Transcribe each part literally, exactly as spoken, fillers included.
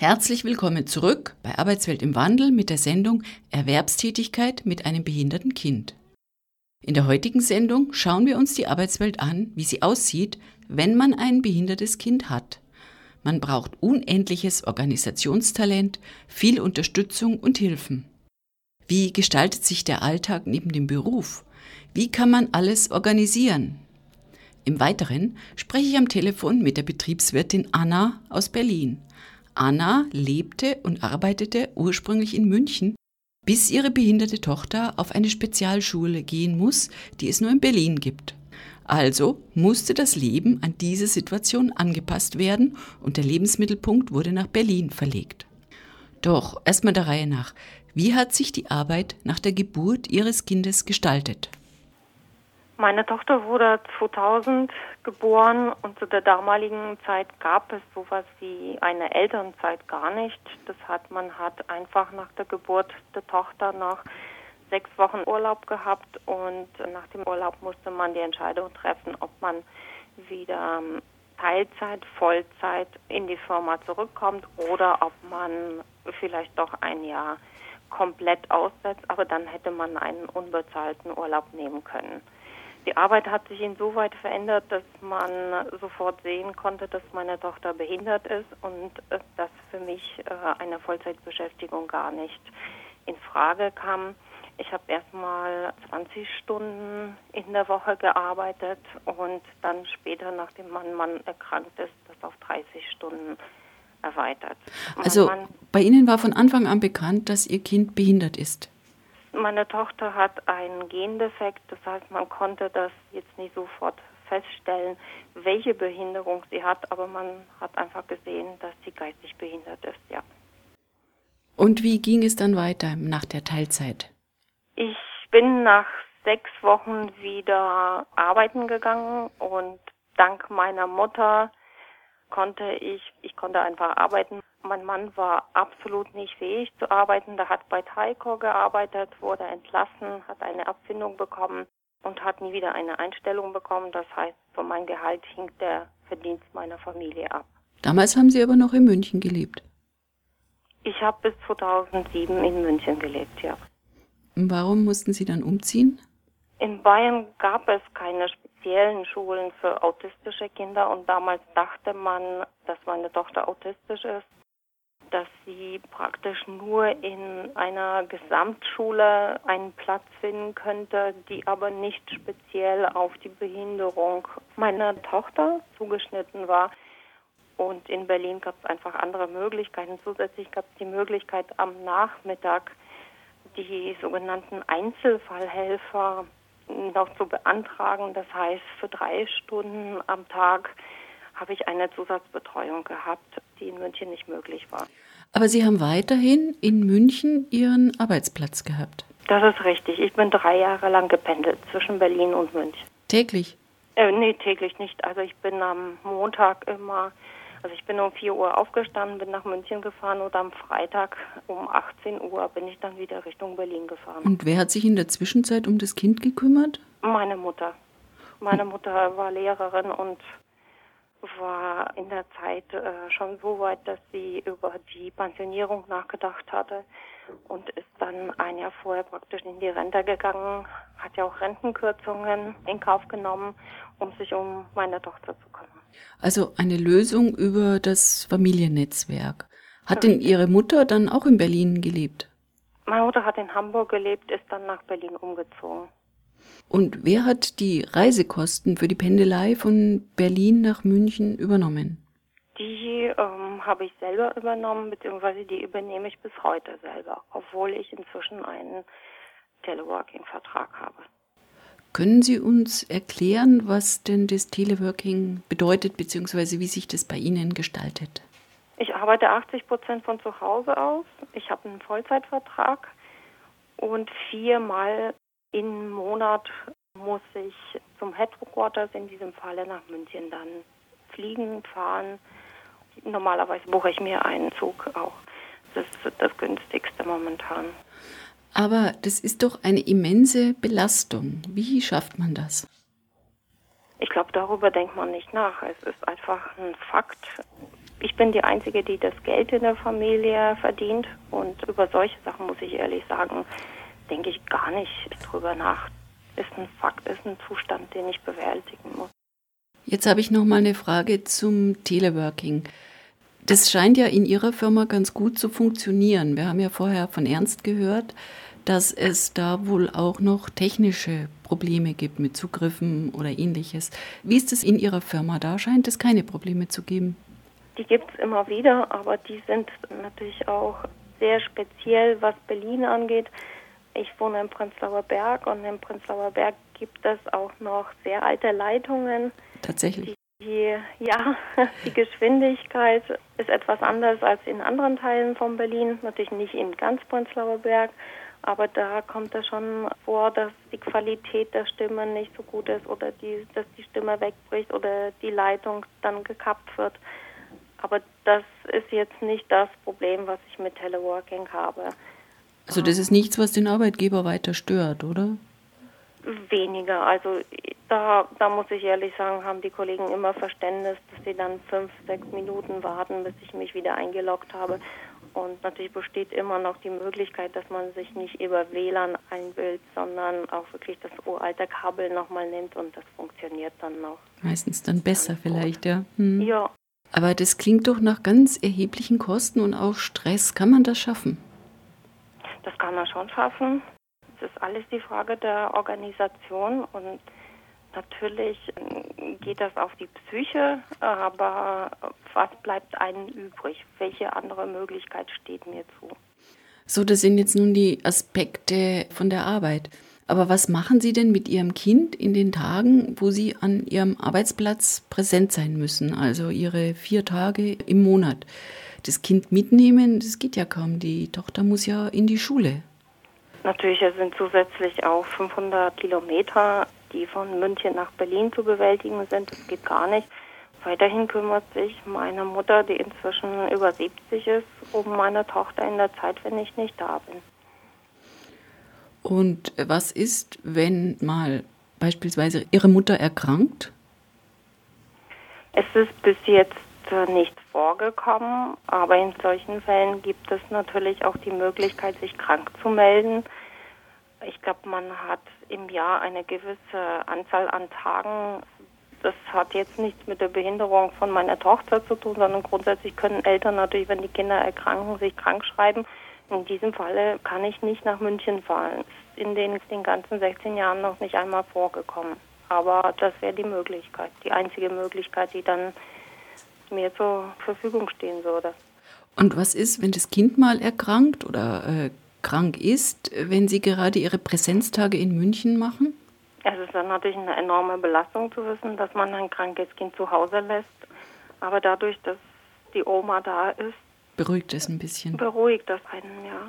Herzlich willkommen zurück bei Arbeitswelt im Wandel mit der Sendung Erwerbstätigkeit mit einem behinderten Kind. In der heutigen Sendung schauen wir uns die Arbeitswelt an, wie sie aussieht, wenn man ein behindertes Kind hat. Man braucht unendliches Organisationstalent, viel Unterstützung und Hilfen. Wie gestaltet sich der Alltag neben dem Beruf? Wie kann man alles organisieren? Im Weiteren spreche ich am Telefon mit der Betriebswirtin Anna aus Berlin. Anna lebte und arbeitete ursprünglich in München, bis ihre behinderte Tochter auf eine Spezialschule gehen muss, die es nur in Berlin gibt. Also musste das Leben an diese Situation angepasst werden und der Lebensmittelpunkt wurde nach Berlin verlegt. Doch erstmal der Reihe nach, wie hat sich die Arbeit nach der Geburt ihres Kindes gestaltet? Meine Tochter wurde zweitausend geboren und zu der damaligen Zeit gab es sowas wie eine Elternzeit gar nicht. Das hat man hat einfach nach der Geburt der Tochter noch sechs Wochen Urlaub gehabt und nach dem Urlaub musste man die Entscheidung treffen, ob man wieder Teilzeit, Vollzeit in die Firma zurückkommt oder ob man vielleicht doch ein Jahr komplett aussetzt, aber dann hätte man einen unbezahlten Urlaub nehmen können. Die Arbeit hat sich insoweit verändert, dass man sofort sehen konnte, dass meine Tochter behindert ist und dass für mich eine Vollzeitbeschäftigung gar nicht in Frage kam. Ich habe erstmal zwanzig Stunden in der Woche gearbeitet und dann später, nachdem mein Mann erkrankt ist, das auf dreißig Stunden erweitert. Also bei Ihnen war von Anfang an bekannt, dass Ihr Kind behindert ist? Meine Tochter hat einen Gendefekt, das heißt, man konnte das jetzt nicht sofort feststellen, welche Behinderung sie hat, aber man hat einfach gesehen, dass sie geistig behindert ist, ja. Und wie ging es dann weiter nach der Teilzeit? Ich bin nach sechs Wochen wieder arbeiten gegangen und dank meiner Mutter konnte ich, ich konnte einfach arbeiten. Mein Mann war absolut nicht fähig zu arbeiten. Der hat bei Taiko gearbeitet, wurde entlassen, hat eine Abfindung bekommen und hat nie wieder eine Einstellung bekommen. Das heißt, von meinem Gehalt hing der Verdienst meiner Familie ab. Damals haben Sie aber noch in München gelebt? Ich habe bis zweitausendsieben in München gelebt, ja. Und warum mussten Sie dann umziehen? In Bayern gab es keine speziellen Schulen für autistische Kinder und damals dachte man, dass meine Tochter autistisch ist, dass sie praktisch nur in einer Gesamtschule einen Platz finden könnte, die aber nicht speziell auf die Behinderung meiner Tochter zugeschnitten war. Und in Berlin gab es einfach andere Möglichkeiten. Zusätzlich gab es die Möglichkeit, am Nachmittag die sogenannten Einzelfallhelfer noch zu beantragen. Das heißt, für drei Stunden am Tag habe ich eine Zusatzbetreuung gehabt, die in München nicht möglich war. Aber Sie haben weiterhin in München Ihren Arbeitsplatz gehabt? Das ist richtig. Ich bin drei Jahre lang gependelt zwischen Berlin und München. Täglich? Äh, nee, täglich nicht. Also ich bin am Montag immer, also ich bin um vier Uhr aufgestanden, bin nach München gefahren und am Freitag um achtzehn Uhr bin ich dann wieder Richtung Berlin gefahren. Und wer hat sich in der Zwischenzeit um das Kind gekümmert? Meine Mutter. Meine Mutter war Lehrerin und war in der Zeit äh, schon so weit, dass sie über die Pensionierung nachgedacht hatte und ist dann ein Jahr vorher praktisch in die Rente gegangen, hat ja auch Rentenkürzungen in Kauf genommen, um sich um meine Tochter zu kümmern. Also eine Lösung über das Familiennetzwerk. Hat denn Ihre Mutter dann auch in Berlin gelebt? Meine Mutter hat in Hamburg gelebt, ist dann nach Berlin umgezogen. Und wer hat die Reisekosten für die Pendelei von Berlin nach München übernommen? Die ähm, habe ich selber übernommen, beziehungsweise die übernehme ich bis heute selber, obwohl ich inzwischen einen Teleworking-Vertrag habe. Können Sie uns erklären, was denn das Teleworking bedeutet, beziehungsweise wie sich das bei Ihnen gestaltet? Ich arbeite achtzig Prozent von zu Hause aus. Ich habe einen Vollzeitvertrag und viermal im Monat muss ich zum Headquarters, in diesem Falle nach München, dann fliegen, fahren. Normalerweise buche ich mir einen Zug auch. Das ist das günstigste momentan. Aber das ist doch eine immense Belastung. Wie schafft man das? Ich glaube, darüber denkt man nicht nach. Es ist einfach ein Fakt. Ich bin die Einzige, die das Geld in der Familie verdient und über solche Sachen, muss ich ehrlich sagen, denke ich gar nicht drüber nach. Ist ein Fakt, ist ein Zustand, den ich bewältigen muss. Jetzt habe ich noch mal eine Frage zum Teleworking. Das scheint ja in Ihrer Firma ganz gut zu funktionieren. Wir haben ja vorher von Ernst gehört, dass es da wohl auch noch technische Probleme gibt mit Zugriffen oder Ähnliches. Wie ist es in Ihrer Firma? Da scheint es keine Probleme zu geben. Die gibt es immer wieder, aber die sind natürlich auch sehr speziell, was Berlin angeht. Ich wohne in Prenzlauer Berg und in Prenzlauer Berg gibt es auch noch sehr alte Leitungen. Tatsächlich. Die, ja, die Geschwindigkeit ist etwas anders als in anderen Teilen von Berlin. Natürlich nicht in ganz Prenzlauer Berg, aber da kommt es schon vor, dass die Qualität der Stimme nicht so gut ist oder die, dass die Stimme wegbricht oder die Leitung dann gekappt wird. Aber das ist jetzt nicht das Problem, was ich mit Teleworking habe. Also das ist nichts, was den Arbeitgeber weiter stört, oder? Weniger. Also da, da muss ich ehrlich sagen, haben die Kollegen immer Verständnis, dass sie dann fünf, sechs Minuten warten, bis ich mich wieder eingeloggt habe. Und natürlich besteht immer noch die Möglichkeit, dass man sich nicht über W L A N einwählt, sondern auch wirklich das uralte Kabel nochmal nimmt und das funktioniert dann noch. Meistens dann besser vielleicht, ja. Hm. Ja. Aber das klingt doch nach ganz erheblichen Kosten und auch Stress. Kann man das schaffen? Das kann man schon schaffen. Es ist alles die Frage der Organisation und natürlich geht das auf die Psyche, aber was bleibt einem übrig? Welche andere Möglichkeit steht mir zu? So, das sind jetzt nun die Aspekte von der Arbeit. Aber was machen Sie denn mit Ihrem Kind in den Tagen, wo Sie an Ihrem Arbeitsplatz präsent sein müssen? Also Ihre vier Tage im Monat. Das Kind mitnehmen, das geht ja kaum. Die Tochter muss ja in die Schule. Natürlich sind zusätzlich auch fünfhundert Kilometer, die von München nach Berlin zu bewältigen sind. Das geht gar nicht. Weiterhin kümmert sich meine Mutter, die inzwischen über siebzig ist, um meine Tochter in der Zeit, wenn ich nicht da bin. Und was ist, wenn mal beispielsweise Ihre Mutter erkrankt? Es ist bis jetzt nicht vorgekommen, aber in solchen Fällen gibt es natürlich auch die Möglichkeit, sich krank zu melden. Ich glaube, man hat im Jahr eine gewisse Anzahl an Tagen. Das hat jetzt nichts mit der Behinderung von meiner Tochter zu tun, sondern grundsätzlich können Eltern natürlich, wenn die Kinder erkranken, sich krank schreiben. In diesem Falle kann ich nicht nach München fahren. Ist in den, den ganzen sechzehn Jahren noch nicht einmal vorgekommen. Aber das wäre die Möglichkeit, die einzige Möglichkeit, die dann mir zur Verfügung stehen würde. Und was ist, wenn das Kind mal erkrankt oder äh, krank ist, wenn Sie gerade Ihre Präsenztage in München machen? Es ist dann natürlich eine enorme Belastung zu wissen, dass man ein krankes Kind zu Hause lässt. Aber dadurch, dass die Oma da ist, beruhigt es ein bisschen. Beruhigt das einen, ja.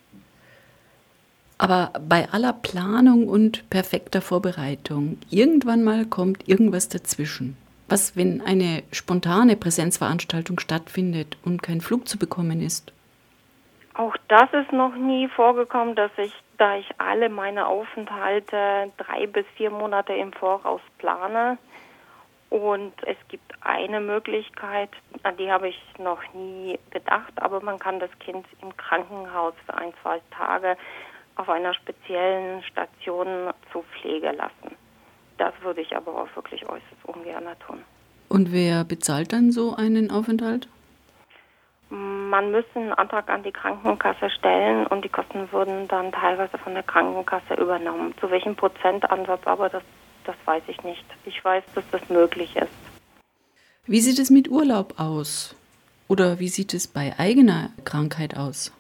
Aber bei aller Planung und perfekter Vorbereitung, irgendwann mal kommt irgendwas dazwischen. Was, wenn eine spontane Präsenzveranstaltung stattfindet und kein Flug zu bekommen ist? Auch das ist noch nie vorgekommen, dass ich, da ich alle meine Aufenthalte drei bis vier Monate im Voraus plane. Und es gibt eine Möglichkeit, an die habe ich noch nie gedacht, aber man kann das Kind im Krankenhaus für ein, zwei Tage auf einer speziellen Station zur Pflege lassen. Das würde ich aber auch wirklich äußerst ungern tun. Und wer bezahlt dann so einen Aufenthalt? Man müsste einen Antrag an die Krankenkasse stellen und die Kosten würden dann teilweise von der Krankenkasse übernommen. Zu welchem Prozentansatz, aber das, das weiß ich nicht. Ich weiß, dass das möglich ist. Wie sieht es mit Urlaub aus? Oder wie sieht es bei eigener Krankheit aus?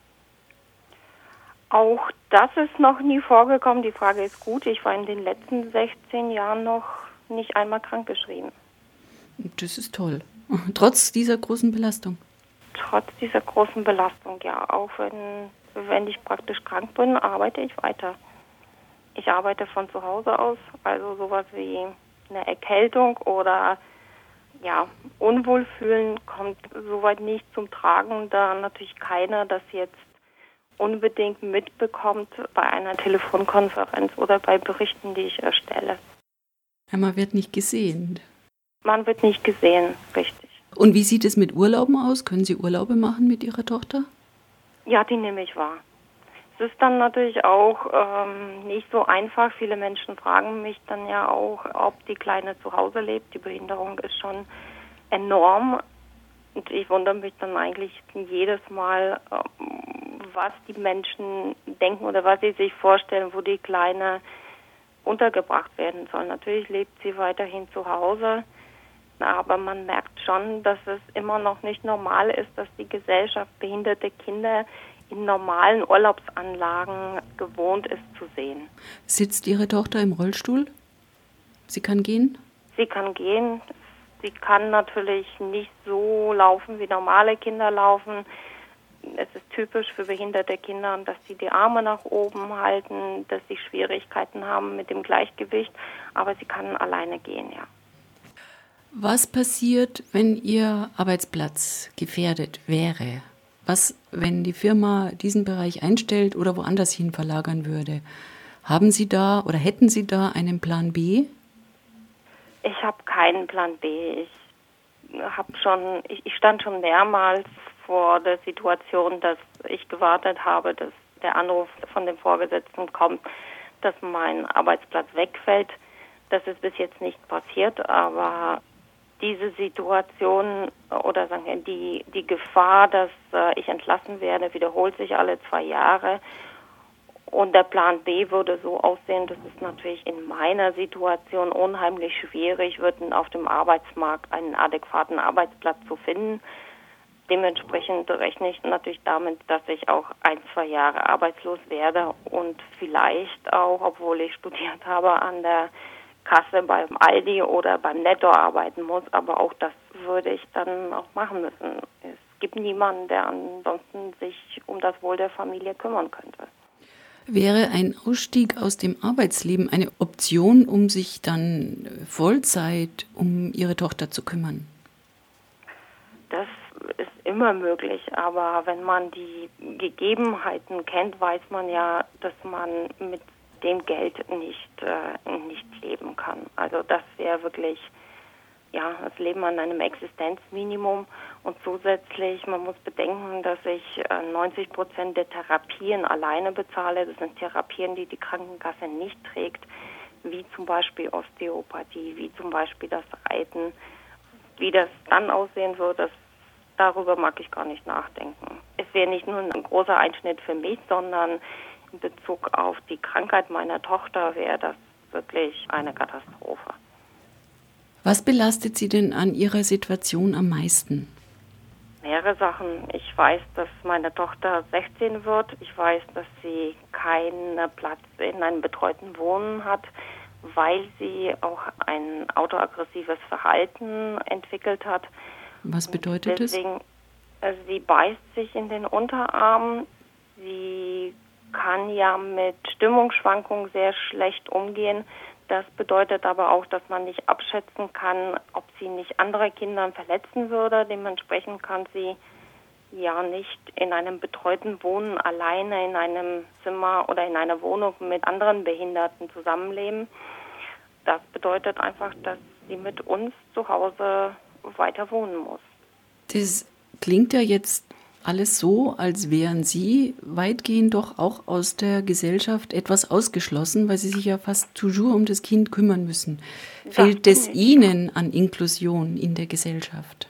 Auch das ist noch nie vorgekommen. Die Frage ist gut. Ich war in den letzten sechzehn Jahren noch nicht einmal krankgeschrieben. Das ist toll. Trotz dieser großen Belastung. Trotz dieser großen Belastung, ja. Auch wenn, wenn ich praktisch krank bin, arbeite ich weiter. Ich arbeite von zu Hause aus. Also sowas wie eine Erkältung oder ja, Unwohlfühlen kommt soweit nicht zum Tragen, da natürlich keiner das jetzt unbedingt mitbekommt bei einer Telefonkonferenz oder bei Berichten, die ich erstelle. Ja, man wird nicht gesehen. Man wird nicht gesehen, richtig. Und wie sieht es mit Urlauben aus? Können Sie Urlaube machen mit Ihrer Tochter? Ja, die nehme ich wahr. Es ist dann natürlich auch ähm, nicht so einfach. Viele Menschen fragen mich dann ja auch, ob die Kleine zu Hause lebt. Die Behinderung ist schon enorm. Und ich wundere mich dann eigentlich jedes Mal, ähm, was die Menschen denken oder was sie sich vorstellen, wo die Kleine untergebracht werden soll. Natürlich lebt sie weiterhin zu Hause, aber man merkt schon, dass es immer noch nicht normal ist, dass die Gesellschaft behinderte Kinder in normalen Urlaubsanlagen gewohnt ist zu sehen. Sitzt Ihre Tochter im Rollstuhl? Sie kann gehen? Sie kann gehen. Sie kann natürlich nicht so laufen, wie normale Kinder laufen. Es ist typisch für behinderte Kinder, dass sie die Arme nach oben halten, dass sie Schwierigkeiten haben mit dem Gleichgewicht, aber sie kann alleine gehen, ja. Was passiert, wenn Ihr Arbeitsplatz gefährdet wäre? Was, wenn die Firma diesen Bereich einstellt oder woanders hin verlagern würde? Haben Sie da oder hätten Sie da einen Plan B? Ich habe keinen Plan B. Ich habe schon, ich, ich stand schon mehrmals vor der Situation, dass ich gewartet habe, dass der Anruf von dem Vorgesetzten kommt, dass mein Arbeitsplatz wegfällt. Das ist bis jetzt nicht passiert, aber diese Situation oder sagen wir, die, die Gefahr, dass äh, ich entlassen werde, wiederholt sich alle zwei Jahre. Und der Plan B würde so aussehen, dass es natürlich in meiner Situation unheimlich schwierig wird, auf dem Arbeitsmarkt einen adäquaten Arbeitsplatz zu finden. Dementsprechend rechne ich natürlich damit, dass ich auch ein, zwei Jahre arbeitslos werde und vielleicht auch, obwohl ich studiert habe, an der Kasse beim Aldi oder beim Netto arbeiten muss, aber auch das würde ich dann auch machen müssen. Es gibt niemanden, der ansonsten sich um das Wohl der Familie kümmern könnte. Wäre ein Ausstieg aus dem Arbeitsleben eine Option, um sich dann Vollzeit um Ihre Tochter zu kümmern? Das ist immer möglich, aber wenn man die Gegebenheiten kennt, weiß man ja, dass man mit dem Geld nicht, äh, nicht leben kann. Also das wäre wirklich, ja, das Leben an einem Existenzminimum. Und zusätzlich, man muss bedenken, dass ich äh, neunzig Prozent der Therapien alleine bezahle. Das sind Therapien, die die Krankenkasse nicht trägt, wie zum Beispiel Osteopathie, wie zum Beispiel das Reiten. Wie das dann aussehen wird, das, darüber mag ich gar nicht nachdenken. Es wäre nicht nur ein großer Einschnitt für mich, sondern in Bezug auf die Krankheit meiner Tochter wäre das wirklich eine Katastrophe. Was belastet Sie denn an Ihrer Situation am meisten? Mehrere Sachen. Ich weiß, dass meine Tochter sechzehn wird. Ich weiß, dass sie keinen Platz in einem betreuten Wohnen hat, weil sie auch ein autoaggressives Verhalten entwickelt hat. Was bedeutet das? Deswegen, also sie beißt sich in den Unterarm. Sie kann ja mit Stimmungsschwankungen sehr schlecht umgehen. Das bedeutet aber auch, dass man nicht abschätzen kann, ob sie nicht andere Kinder verletzen würde. Dementsprechend kann sie ja nicht in einem betreuten Wohnen alleine in einem Zimmer oder in einer Wohnung mit anderen Behinderten zusammenleben. Das bedeutet einfach, dass sie mit uns zu Hause weiter wohnen muss. Das klingt ja jetzt alles so, als wären Sie weitgehend doch auch aus der Gesellschaft etwas ausgeschlossen, weil Sie sich ja fast toujours um das Kind kümmern müssen. Fehlt es Ihnen an Inklusion in der Gesellschaft?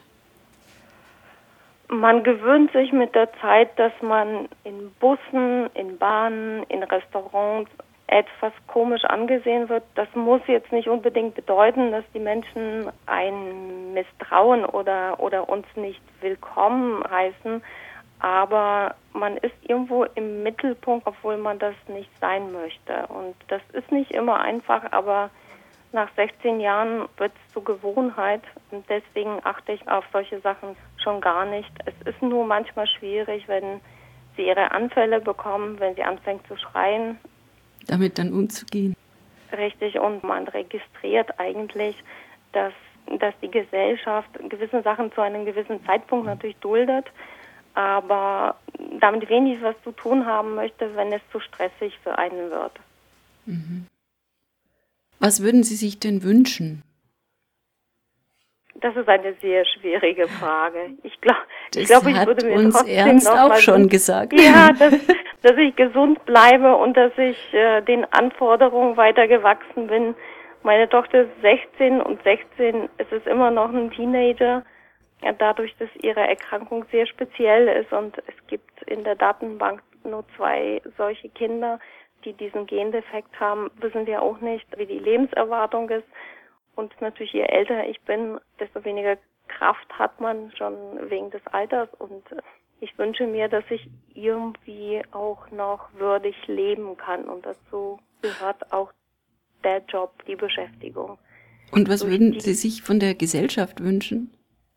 Man gewöhnt sich mit der Zeit, dass man in Bussen, in Bahnen, in Restaurants etwas komisch angesehen wird. Das muss jetzt nicht unbedingt bedeuten, dass die Menschen ein misstrauen oder, oder uns nicht willkommen heißen, aber man ist irgendwo im Mittelpunkt, obwohl man das nicht sein möchte. Und das ist nicht immer einfach, aber nach sechzehn Jahren wird es zur Gewohnheit und deswegen achte ich auf solche Sachen schon gar nicht. Es ist nur manchmal schwierig, wenn sie ihre Anfälle bekommen, wenn sie anfängt zu schreien. Damit dann umzugehen. Richtig, und man registriert eigentlich, dass, dass die Gesellschaft gewisse Sachen zu einem gewissen Zeitpunkt natürlich duldet, aber damit wenig was zu tun haben möchte, wenn es zu stressig für einen wird. Mhm. Was würden Sie sich denn wünschen? Das ist eine sehr schwierige Frage. Ich glaube, das ich, glaub, ich hat würde mir uns trotzdem Ernst noch auch mal schon so, gesagt. Ja, dass, dass ich gesund bleibe und dass ich äh, den Anforderungen weiter gewachsen bin. Meine Tochter ist sechzehn und sechzehn ist es immer noch ein Teenager. Ja, dadurch, dass ihre Erkrankung sehr speziell ist und es gibt in der Datenbank nur zwei solche Kinder, die diesen Gendefekt haben, wissen wir auch nicht, wie die Lebenserwartung ist. Und natürlich, je älter ich bin, desto weniger Kraft hat man schon wegen des Alters. Und ich wünsche mir, dass ich irgendwie auch noch würdig leben kann. Und dazu gehört auch der Job, die Beschäftigung. Und was Durch würden die, Sie sich von der Gesellschaft wünschen?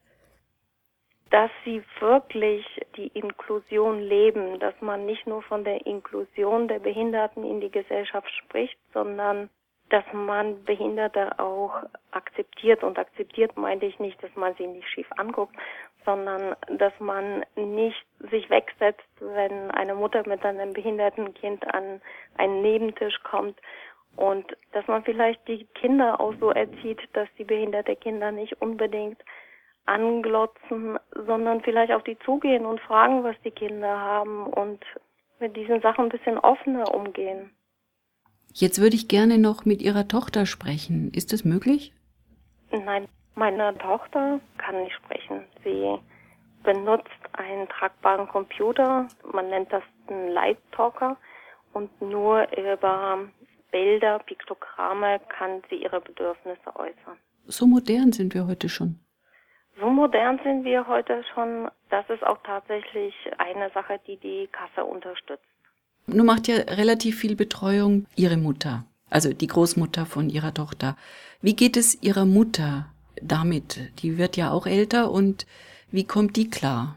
Dass sie wirklich die Inklusion leben, dass man nicht nur von der Inklusion der Behinderten in die Gesellschaft spricht, sondern dass man Behinderte auch akzeptiert. Und akzeptiert meinte ich nicht, dass man sie nicht schief anguckt, sondern dass man nicht sich wegsetzt, wenn eine Mutter mit einem behinderten Kind an einen Nebentisch kommt. Und dass man vielleicht die Kinder auch so erzieht, dass die behinderte Kinder nicht unbedingt anglotzen, sondern vielleicht auf die zugehen und fragen, was die Kinder haben und mit diesen Sachen ein bisschen offener umgehen. Jetzt würde ich gerne noch mit Ihrer Tochter sprechen. Ist das möglich? Nein, meine Tochter kann nicht sprechen. Sie benutzt einen tragbaren Computer, man nennt das einen Light Talker, und nur über Bilder, Piktogramme kann sie ihre Bedürfnisse äußern. So modern sind wir heute schon. So modern sind wir heute schon. Das ist auch tatsächlich eine Sache, die die Kasse unterstützt. Nun macht ja relativ viel Betreuung Ihre Mutter, also die Großmutter von Ihrer Tochter. Wie geht es Ihrer Mutter damit? Die wird ja auch älter, und wie kommt die klar?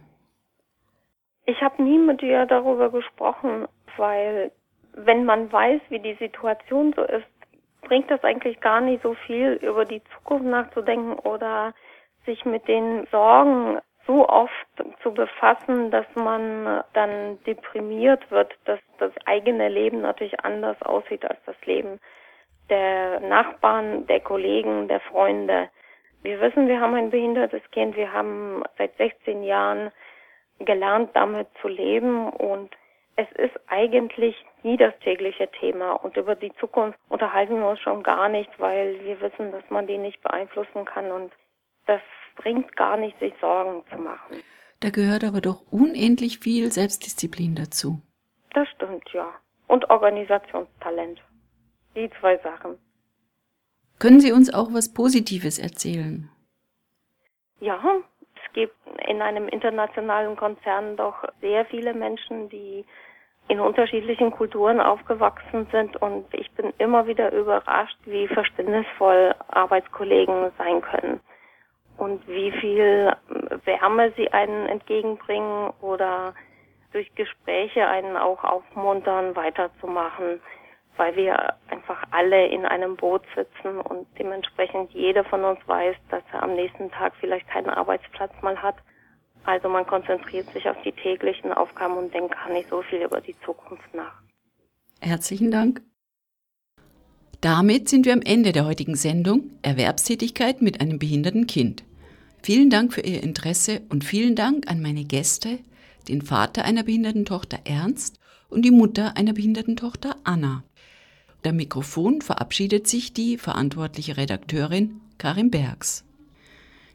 Ich habe nie mit ihr darüber gesprochen, weil wenn man weiß, wie die Situation so ist, bringt das eigentlich gar nicht so viel, über die Zukunft nachzudenken oder sich mit den Sorgen so oft zu befassen, dass man dann deprimiert wird, dass das eigene Leben natürlich anders aussieht als das Leben der Nachbarn, der Kollegen, der Freunde. Wir wissen, wir haben ein behindertes Kind, wir haben seit sechzehn Jahren gelernt, damit zu leben, und es ist eigentlich nie das tägliche Thema, und über die Zukunft unterhalten wir uns schon gar nicht, weil wir wissen, dass man die nicht beeinflussen kann, und das bringt gar nicht, sich Sorgen zu machen. Da gehört aber doch unendlich viel Selbstdisziplin dazu. Das stimmt, ja. Und Organisationstalent. Die zwei Sachen. Können Sie uns auch was Positives erzählen? Ja, es gibt in einem internationalen Konzern doch sehr viele Menschen, die in unterschiedlichen Kulturen aufgewachsen sind, und ich bin immer wieder überrascht, wie verständnisvoll Arbeitskollegen sein können und wie viel Wärme sie einen entgegenbringen oder durch Gespräche einen auch aufmuntern, weiterzumachen, weil wir einfach alle in einem Boot sitzen und dementsprechend jeder von uns weiß, dass er am nächsten Tag vielleicht keinen Arbeitsplatz mal hat. Also man konzentriert sich auf die täglichen Aufgaben und denkt gar nicht so viel über die Zukunft nach. Herzlichen Dank. Damit sind wir am Ende der heutigen Sendung Erwerbstätigkeit mit einem behinderten Kind. Vielen Dank für Ihr Interesse und vielen Dank an meine Gäste, den Vater einer behinderten Tochter Ernst und die Mutter einer behinderten Tochter Anna. Am Mikrofon verabschiedet sich die verantwortliche Redakteurin Karin Bergs.